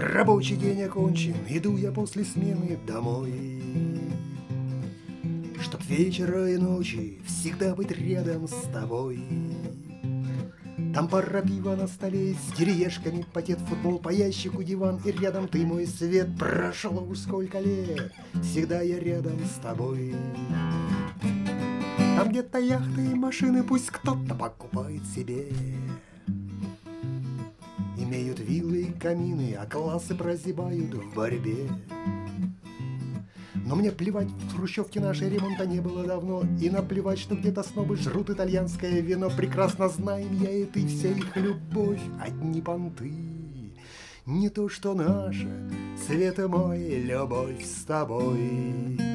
Рабочий день окончен, иду я после смены домой, чтоб вечера и ночи всегда быть рядом с тобой. Там пара пива на столе, с кириешками, пакет, футбол, по ящику диван, и рядом ты, мой свет. Прошло уж сколько лет, всегда я рядом с тобой. Там где-то яхты и машины, пусть кто-то покупает себе. Имеют виллы и камины, а классы прозябают в борьбе. Но мне плевать, в хрущевке нашей ремонта не было давно, и наплевать, что где-то снобы жрут итальянское вино. Прекрасно знаем я и ты, вся их любовь одни понты. Не то, что наша, света мой, любовь с тобой.